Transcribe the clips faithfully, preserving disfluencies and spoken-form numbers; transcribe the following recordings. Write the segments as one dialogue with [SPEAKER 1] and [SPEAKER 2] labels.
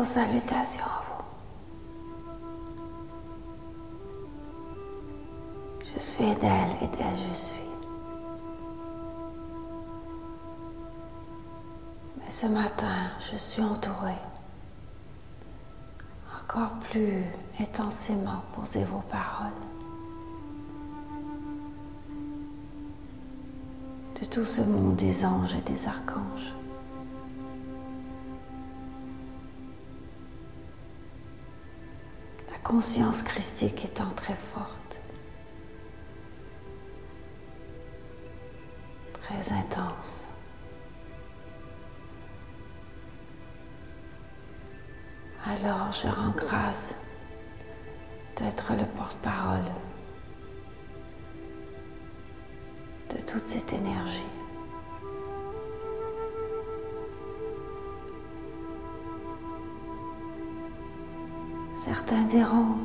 [SPEAKER 1] salutations à vous. Je suis d'elle et d'elle je suis. Mais ce matin, je suis entourée encore plus intensément posez vos paroles de tout ce monde des anges et des archanges. La conscience christique étant très forte, très intense. Alors je rends grâce d'être le porte-parole de toute cette énergie. Certains diront,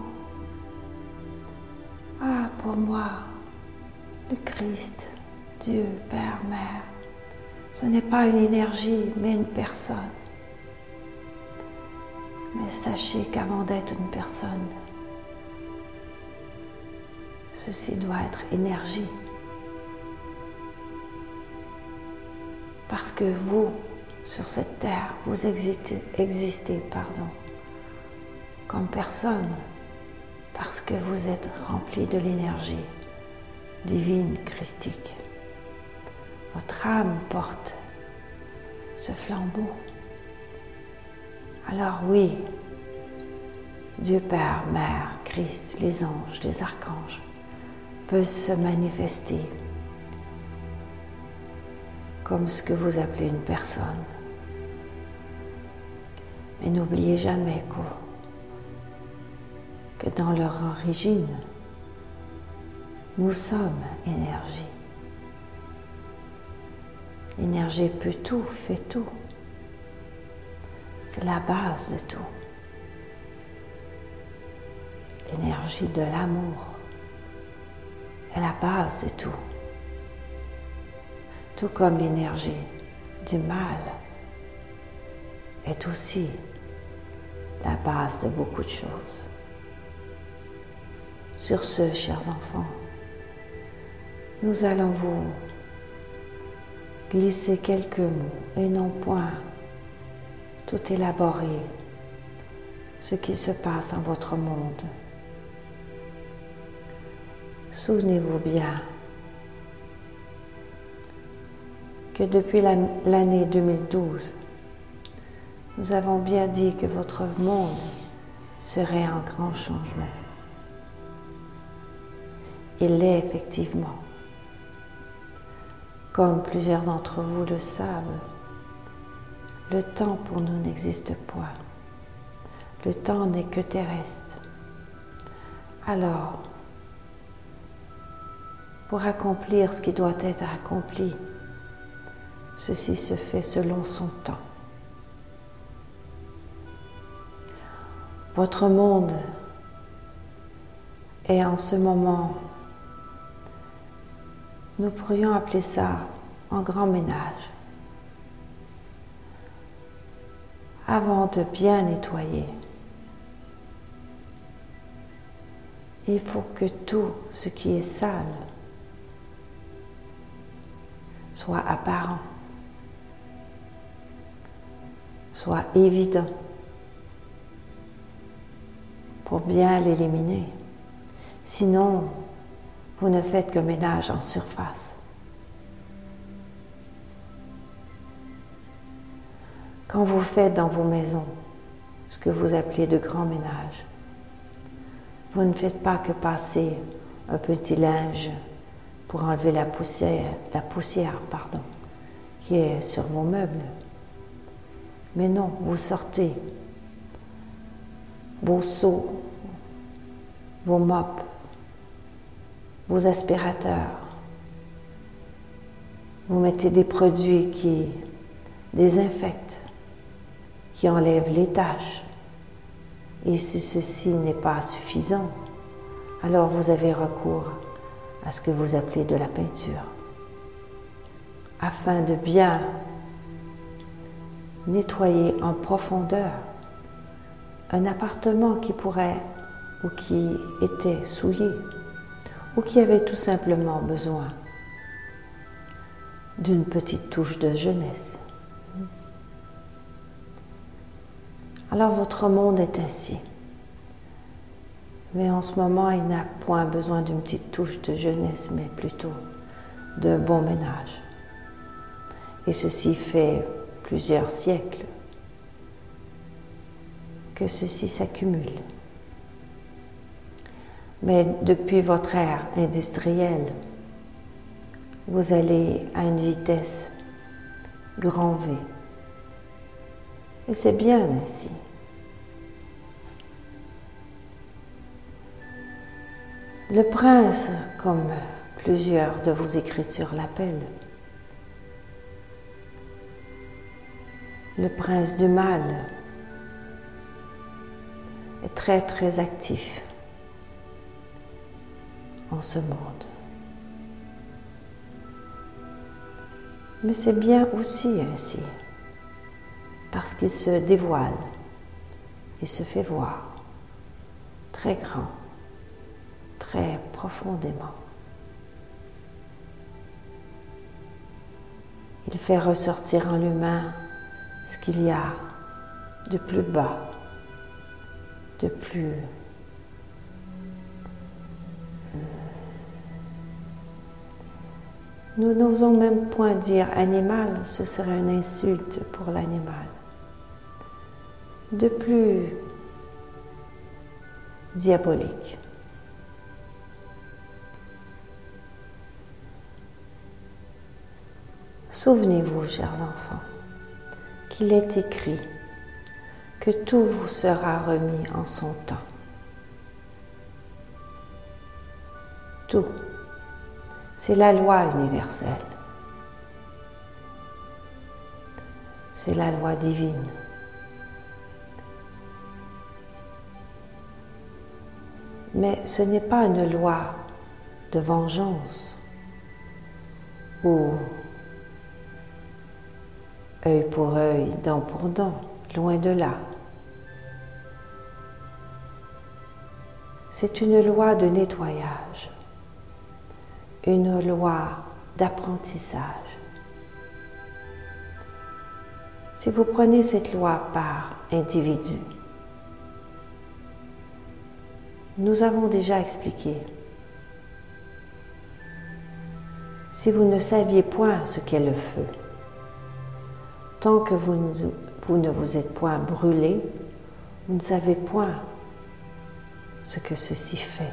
[SPEAKER 1] ah pour moi, le Christ, Dieu, Père, Mère, ce n'est pas une énergie mais une personne. Mais sachez qu'avant d'être une personne, ceci doit être énergie. Parce que vous, sur cette terre, vous existez, existez pardon, comme personne, parce que vous êtes rempli de l'énergie divine, christique. Votre âme porte ce flambeau. Alors oui, Dieu Père, Mère, Christ, les anges, les archanges peuvent se manifester comme ce que vous appelez une personne. Mais n'oubliez jamais que, que dans leur origine, nous sommes énergie. L'énergie peut tout, fait tout. C'est la base de tout. L'énergie de l'amour est la base de tout. Tout comme l'énergie du mal est aussi la base de beaucoup de choses. Sur ce, chers enfants, nous allons vous glisser quelques mots et non point tout élaborer ce qui se passe dans votre monde. Souvenez-vous bien que depuis l'année deux mille douze, nous avons bien dit que votre monde serait en grand changement. Il l'est effectivement. Comme plusieurs d'entre vous le savent, le temps pour nous n'existe point. Le temps n'est que terrestre. Alors, pour accomplir ce qui doit être accompli, ceci se fait selon son temps. Votre monde est en ce moment, nous pourrions appeler ça en grand ménage. Avant de bien nettoyer, il faut que tout ce qui est sale soit apparent, soit évident, pour bien l'éliminer. Sinon, vous ne faites que ménage en surface. Quand vous faites dans vos maisons ce que vous appelez de grand ménage, vous ne faites pas que passer un petit linge pour enlever la poussière, la poussière, pardon, qui est sur vos meubles. Mais non, vous sortez vos seaux, vos mops, vos aspirateurs. Vous mettez des produits qui désinfectent, qui enlèvent les taches. Et si ceci n'est pas suffisant, alors vous avez recours à ce que vous appelez de la peinture, afin de bien nettoyer en profondeur un appartement qui pourrait ou qui était souillé ou qui avait tout simplement besoin d'une petite touche de jeunesse. Alors votre monde est ainsi. Mais en ce moment, il n'a point besoin d'une petite touche de jeunesse, mais plutôt d'un bon ménage. Et ceci fait plusieurs siècles que ceci s'accumule. Mais depuis votre ère industrielle, vous allez à une vitesse grand V. Et c'est bien ainsi. Le prince, comme plusieurs de vos écritures l'appellent, le prince du mal, est très très actif en ce monde. Mais c'est bien aussi ainsi, parce qu'il se dévoile et se fait voir très grand, très profondément. Il fait ressortir en l'humain ce qu'il y a de plus bas, de plus Nous n'osons même point dire animal, ce serait une insulte pour l'animal. De plus diabolique. Souvenez-vous, chers enfants, qu'il est écrit que tout vous sera remis en son temps. Tout. C'est la loi universelle. C'est la loi divine. Mais ce n'est pas une loi de vengeance ou œil pour œil, dent pour dent, loin de là. C'est une loi de nettoyage, une loi d'apprentissage. Si vous prenez cette loi par individu, nous avons déjà expliqué. Si vous ne saviez point ce qu'est le feu, tant que vous ne, vous ne vous êtes point brûlé, vous ne savez point ce que ceci fait.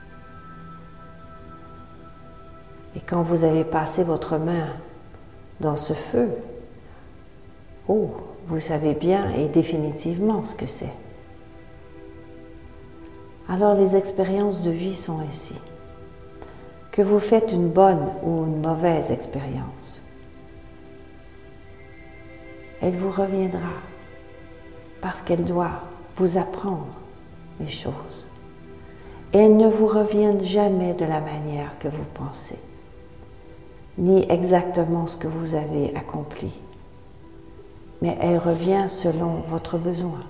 [SPEAKER 1] Et quand vous avez passé votre main dans ce feu, oh, vous savez bien et définitivement ce que c'est. Alors les expériences de vie sont ainsi. Que vous faites une bonne ou une mauvaise expérience, elle vous reviendra parce qu'elle doit vous apprendre les choses. Et elles ne vous reviennent jamais de la manière que vous pensez, ni exactement ce que vous avez accompli, mais elle revient selon votre besoin.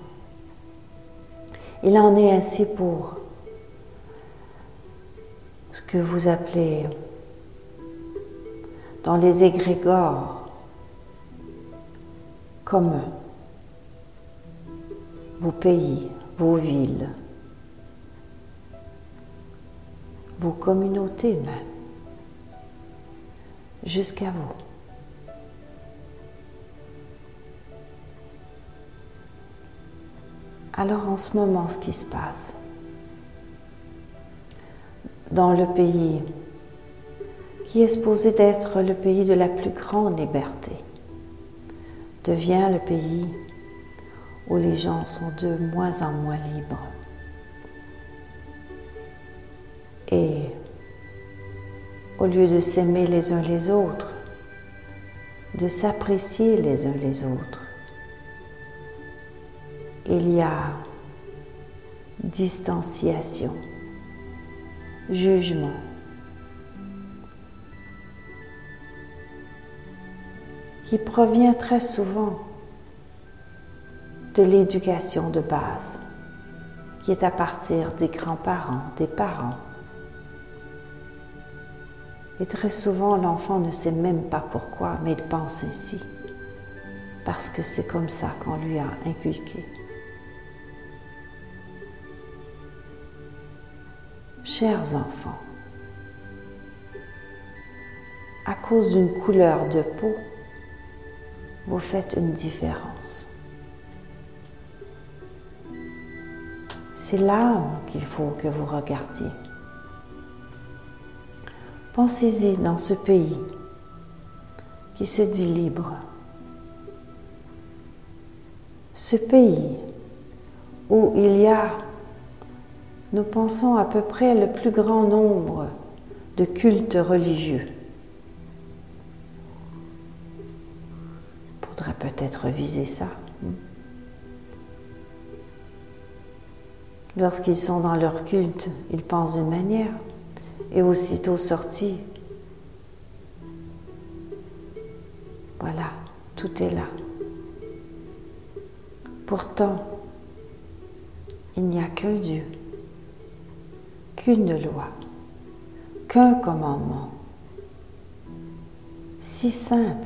[SPEAKER 1] Il en est ainsi pour ce que vous appelez dans les égrégores communs, vos pays, vos villes, vos communautés même, jusqu'à vous. Alors en ce moment, ce qui se passe dans le pays qui est supposé d'être le pays de la plus grande liberté, devient le pays où les gens sont de moins en moins libres. Et au lieu de s'aimer les uns les autres, de s'apprécier les uns les autres, il y a distanciation, jugement, qui provient très souvent de l'éducation de base. qui est à partir des grands-parents, des parents. Et très souvent, l'enfant ne sait même pas pourquoi, mais il pense ainsi, parce que c'est comme ça qu'on lui a inculqué. Chers enfants, à cause d'une couleur de peau, vous faites une différence. C'est l'âme qu'il faut que vous regardiez. Pensez-y dans ce pays qui se dit libre. Ce pays où il y a, nous pensons à peu près le plus grand nombre de cultes religieux. Il faudrait peut-être viser ça. Lorsqu'ils sont dans leur culte, ils pensent d'une manière, et aussitôt sortis, voilà, tout est là. Pourtant, il n'y a qu'un Dieu, qu'une loi, qu'un commandement, si simple.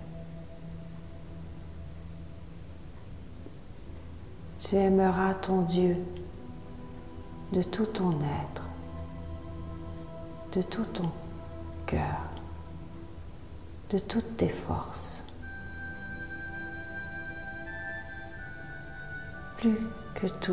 [SPEAKER 1] Tu aimeras ton Dieu de tout ton être, de tout ton cœur, de toutes tes forces. Plus que tout.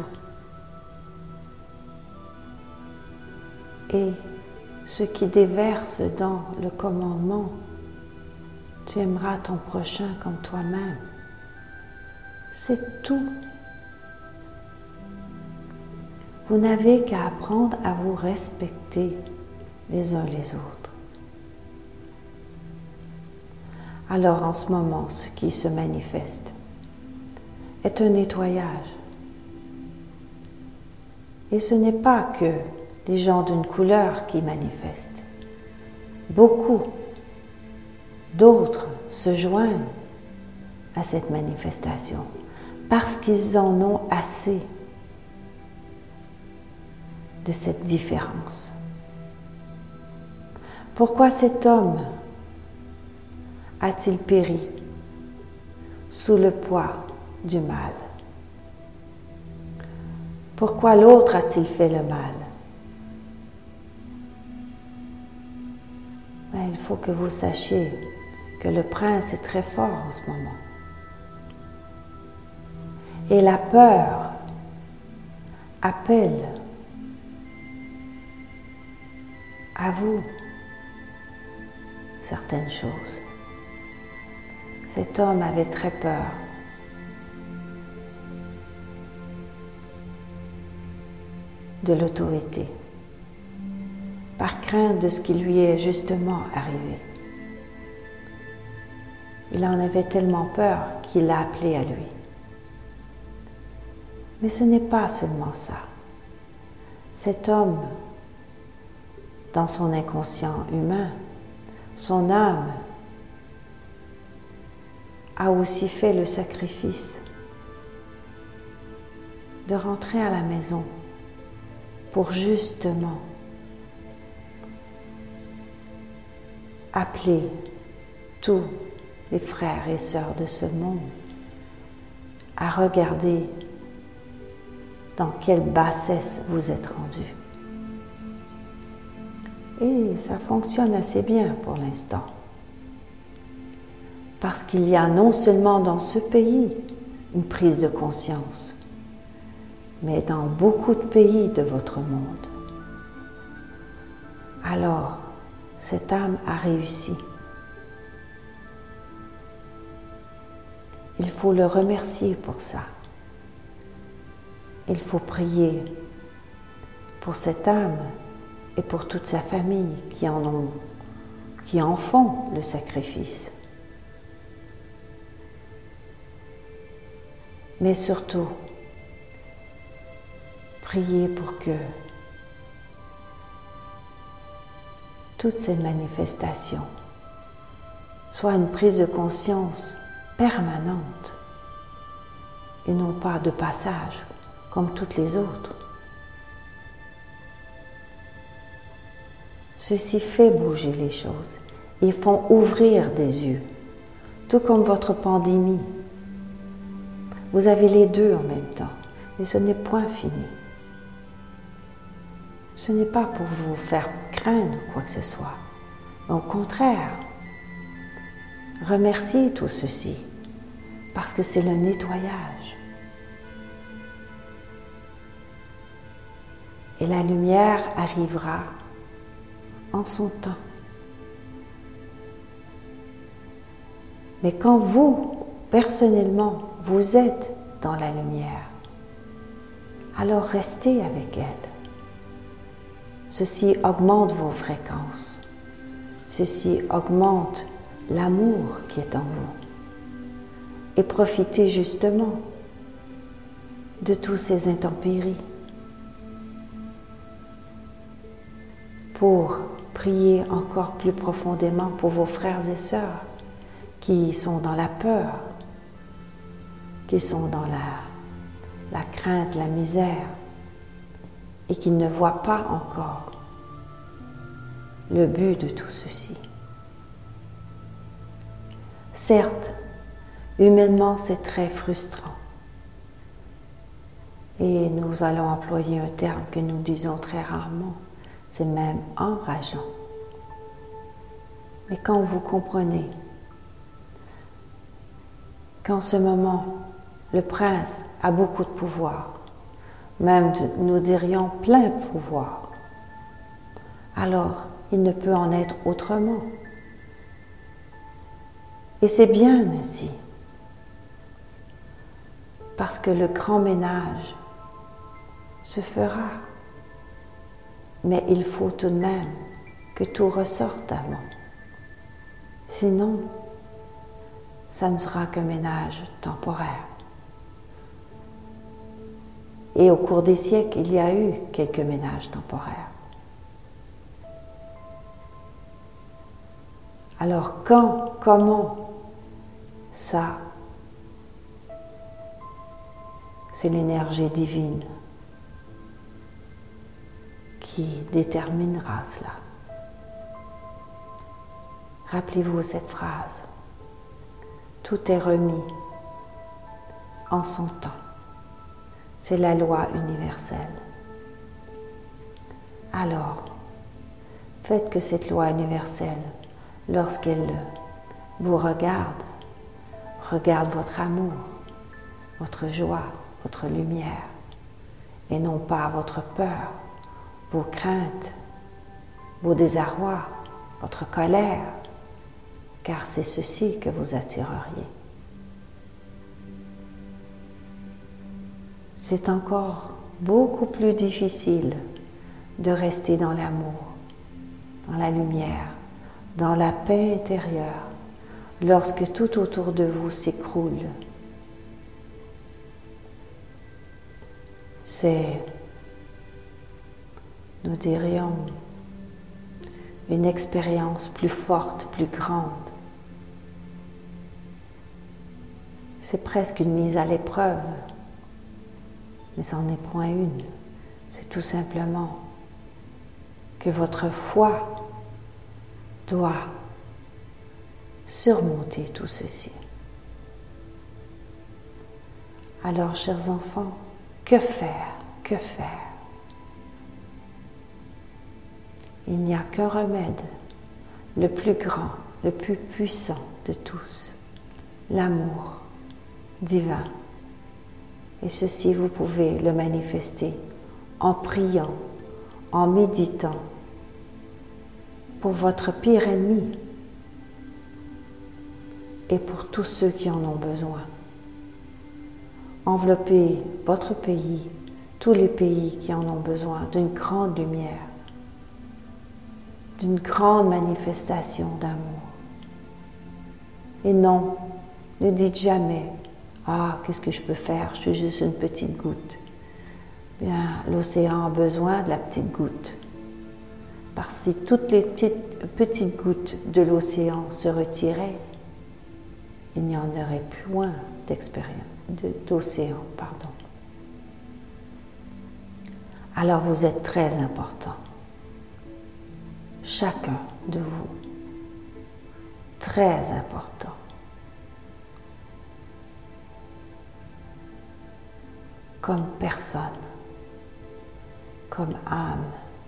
[SPEAKER 1] Et ce qui déverse dans le commandement, tu aimeras ton prochain comme toi-même. C'est tout. Vous n'avez qu'à apprendre à vous respecter les uns les autres. Alors en ce moment, ce qui se manifeste est un nettoyage. Et ce n'est pas que les gens d'une couleur qui manifestent. Beaucoup d'autres se joignent à cette manifestation parce qu'ils en ont assez de cette différence. Pourquoi cet homme a-t-il péri sous le poids du mal? Pourquoi l'autre a-t-il fait le mal? Mais il faut que vous sachiez que le prince est très fort en ce moment. Et la peur appelle à vous certaines choses. Cet homme avait très peur. De l'autorité, par crainte de ce qui lui est justement arrivé. Il en avait tellement peur qu'il l'a appelé à lui. Mais ce n'est pas seulement ça. Cet homme, dans son inconscient humain, son âme, a aussi fait le sacrifice de rentrer à la maison pour justement appeler tous les frères et sœurs de ce monde à regarder dans quelle bassesse vous êtes rendus. Et ça fonctionne assez bien pour l'instant. Parce qu'il y a non seulement dans ce pays une prise de conscience, mais dans beaucoup de pays de votre monde. Alors, cette âme a réussi. Il faut le remercier pour ça. Il faut prier pour cette âme et pour toute sa famille qui en ont, qui en font le sacrifice. Mais surtout, priez pour que toutes ces manifestations soient une prise de conscience permanente et non pas de passage comme toutes les autres. Ceci fait bouger les choses. Ils font ouvrir des yeux, tout comme votre pandémie. Vous avez les deux en même temps, et ce n'est point fini. Ce n'est pas pour vous faire craindre quoi que ce soit. Au contraire, remerciez tout ceci, parce que c'est le nettoyage. Et la lumière arrivera en son temps. Mais quand vous, personnellement, vous êtes dans la lumière, alors restez avec elle. Ceci augmente vos fréquences. Ceci augmente l'amour qui est en vous. Et profitez justement de tous ces intempéries pour prier encore plus profondément pour vos frères et sœurs qui sont dans la peur, qui sont dans la, la crainte, la misère, et qui ne voient pas encore le but de tout ceci. Certes, humainement, c'est très frustrant. Et nous allons employer un terme que nous disons très rarement, c'est même enrageant. Mais quand vous comprenez qu'en ce moment, le prince a beaucoup de pouvoir, même nous dirions plein pouvoir, alors il ne peut en être autrement. Et c'est bien ainsi, parce que le grand ménage se fera, mais il faut tout de même que tout ressorte avant. Sinon, ça ne sera qu'un ménage temporaire. Et au cours des siècles, il y a eu quelques ménages temporaires. Alors quand, comment, ça, c'est l'énergie divine qui déterminera cela. Rappelez-vous cette phrase. Tout est remis en son temps. C'est la loi universelle. Alors, faites que cette loi universelle, lorsqu'elle vous regarde, regarde votre amour, votre joie, votre lumière, et non pas votre peur, vos craintes, vos désarrois, votre colère, car c'est ceci que vous attireriez. C'est encore beaucoup plus difficile de rester dans l'amour, dans la lumière, dans la paix intérieure, lorsque tout autour de vous s'écroule. C'est, nous dirions, une expérience plus forte, plus grande. C'est presque une mise à l'épreuve, mais ce n'en est point une. C'est tout simplement que votre foi doit surmonter tout ceci. Alors, chers enfants, que faire? Que faire? Il n'y a qu'un remède, le plus grand, le plus puissant de tous, l'amour divin. Et ceci, vous pouvez le manifester en priant, en méditant pour votre pire ennemi et pour tous ceux qui en ont besoin. Enveloppez votre pays, tous les pays qui en ont besoin d'une grande lumière, d'une grande manifestation d'amour. Et non, ne dites jamais « Ah, qu'est-ce que je peux faire? Je suis juste une petite goutte. » Bien, l'océan a besoin de la petite goutte. Parce que si toutes les petites, petites gouttes de l'océan se retiraient, il n'y en aurait plus moins d'expérience, d'océan, pardon. Alors vous êtes très important. chacun de vous. Très important. Comme personne, comme âme,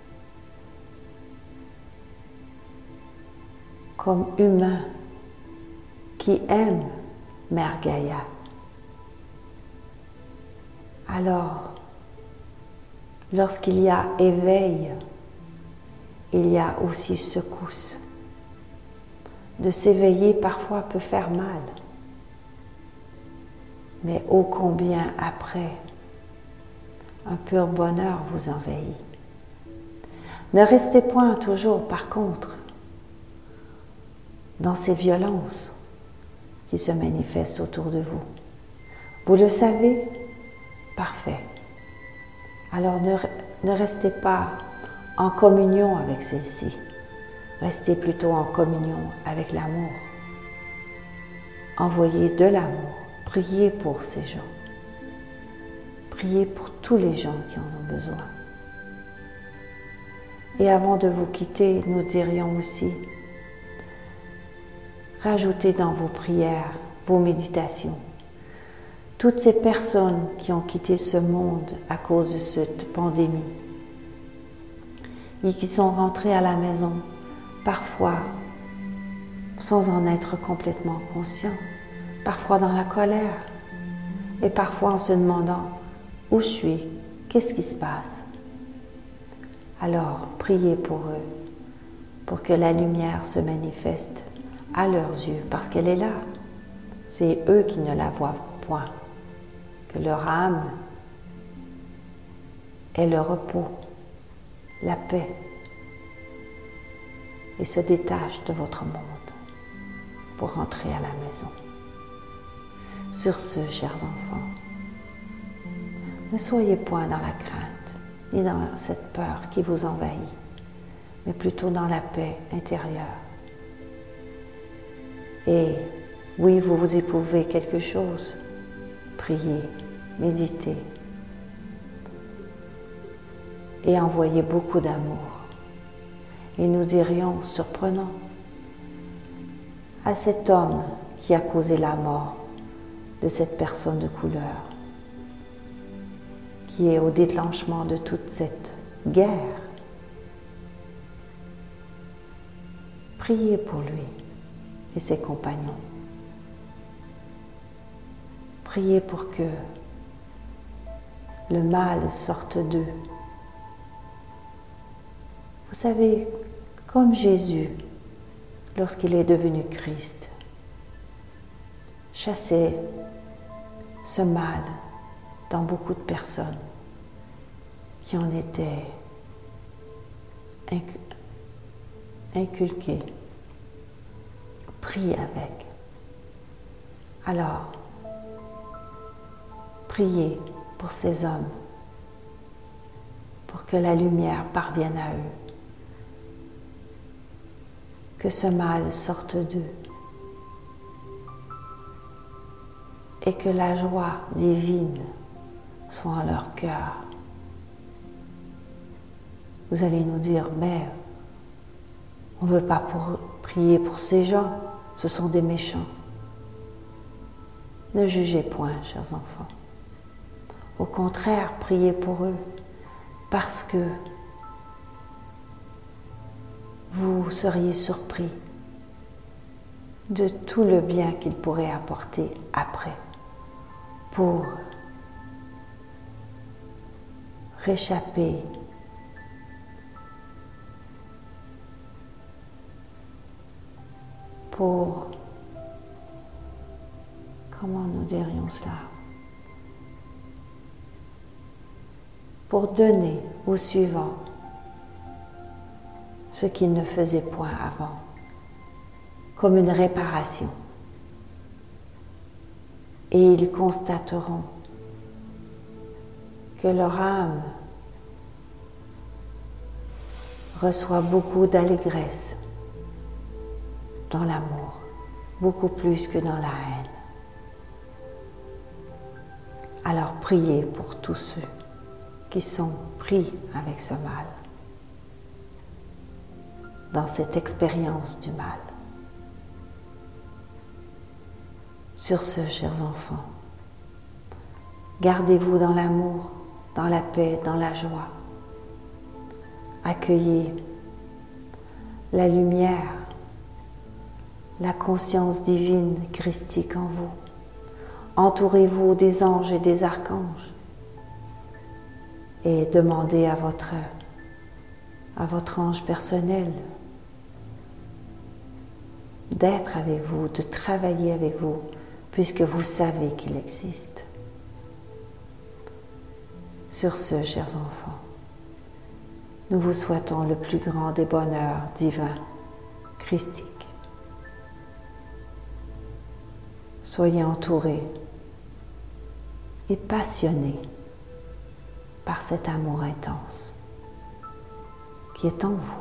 [SPEAKER 1] comme humain qui aime Mère Gaïa. Alors, lorsqu'il y a éveil, il y a aussi secousse. De s'éveiller parfois peut faire mal, mais ô combien après, un pur bonheur vous envahit. Ne restez point toujours, par contre, dans ces violences qui se manifestent autour de vous. Vous le savez? Parfait. Alors ne, ne restez pas en communion avec celle-ci. Restez plutôt en communion avec l'amour. Envoyez de l'amour. Priez pour ces gens. Priez pour tous les gens qui en ont besoin. Et avant de vous quitter, nous dirions aussi, rajoutez dans vos prières, vos méditations, toutes ces personnes qui ont quitté ce monde à cause de cette pandémie et qui sont rentrées à la maison, parfois sans en être complètement conscients, parfois dans la colère et parfois en se demandant où je suis, qu'est-ce qui se passe. Alors, priez pour eux, pour que la lumière se manifeste à leurs yeux, parce qu'elle est là. C'est eux qui ne la voient point. Que leur âme ait le repos, la paix, et se détache de votre monde pour rentrer à la maison. Sur ce, chers enfants, ne soyez point dans la crainte, ni dans cette peur qui vous envahit, mais plutôt dans la paix intérieure. Et oui, vous vous éprouvez quelque chose, priez, méditez et envoyez beaucoup d'amour. Et nous dirions, surprenant, à cet homme qui a causé la mort de cette personne de couleur, qui est au déclenchement de toute cette guerre. Priez pour lui et ses compagnons. Priez pour que le mal sorte d'eux. Vous savez, comme Jésus, lorsqu'il est devenu Christ, chassait ce mal dans beaucoup de personnes qui en étaient inculquées, pris avec. Alors, priez pour ces hommes, pour que la lumière parvienne à eux, que ce mal sorte d'eux, et que la joie divine soit en leur cœur. Vous allez nous dire, mais on ne veut pas pour, prier pour ces gens, ce sont des méchants. Ne jugez point, chers enfants. Au contraire, priez pour eux, parce que vous seriez surpris de tout le bien qu'ils pourraient apporter après pour réchapper pour, comment nous dirions cela, pour donner au suivant ce qu'ils ne faisaient point avant, comme une réparation. Et ils constateront que leur âme reçoit beaucoup d'allégresse dans l'amour, beaucoup plus que dans la haine. Alors priez pour tous ceux qui sont pris avec ce mal. dans cette expérience du mal. Sur ce, chers enfants, gardez-vous dans l'amour, dans la paix, dans la joie. Accueillez la lumière, la conscience divine christique en vous. Entourez-vous des anges et des archanges et demandez à votre, à votre ange personnel d'être avec vous, de travailler avec vous, puisque vous savez qu'il existe. Sur ce, chers enfants, nous vous souhaitons le plus grand des bonheurs divins, christiques. Soyez entourés et passionnés par cet amour intense qui est en vous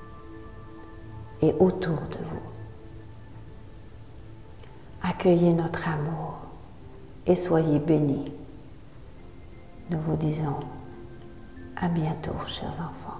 [SPEAKER 1] et autour de vous. Accueillez notre amour et soyez bénis. Nous vous disons à bientôt, chers enfants.